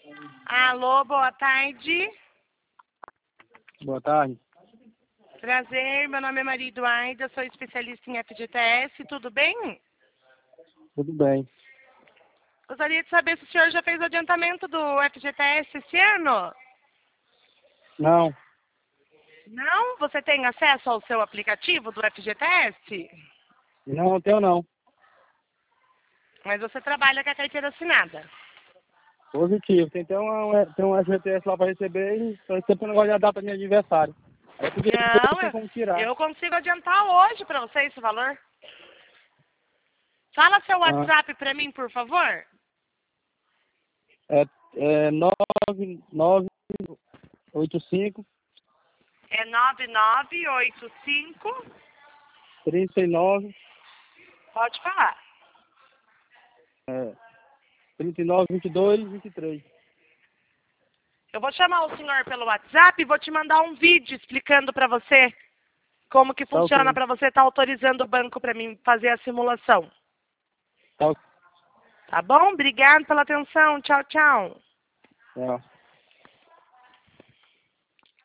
Alô, boa tarde. Boa tarde. Prazer, meu nome é Maria Eduarda, eu sou especialista em FGTS, tudo bem? Tudo bem. Gostaria de saber se o senhor já fez o adiantamento do FGTS esse ano? Não, Não? Você tem acesso ao seu aplicativo do FGTS? não tenho não. Mas você trabalha com a carteira assinada. Positivo. Tem um FGTS lá para receber e só sempre não gosto da data do meu aniversário. Aí eu pedi pra Não, você como tirar. eu consigo adiantar hoje para você esse valor. Fala seu Ah, WhatsApp para mim, por favor. é 9985 É 9985. 39 Pode falar. 39 22 23. Eu vou chamar o senhor pelo WhatsApp e vou te mandar um vídeo explicando para você como que Tá funciona ok. para você estar autorizando o banco para mim fazer a simulação. Tá ok. Tá bom? Obrigado pela atenção. Tchau, tchau. É.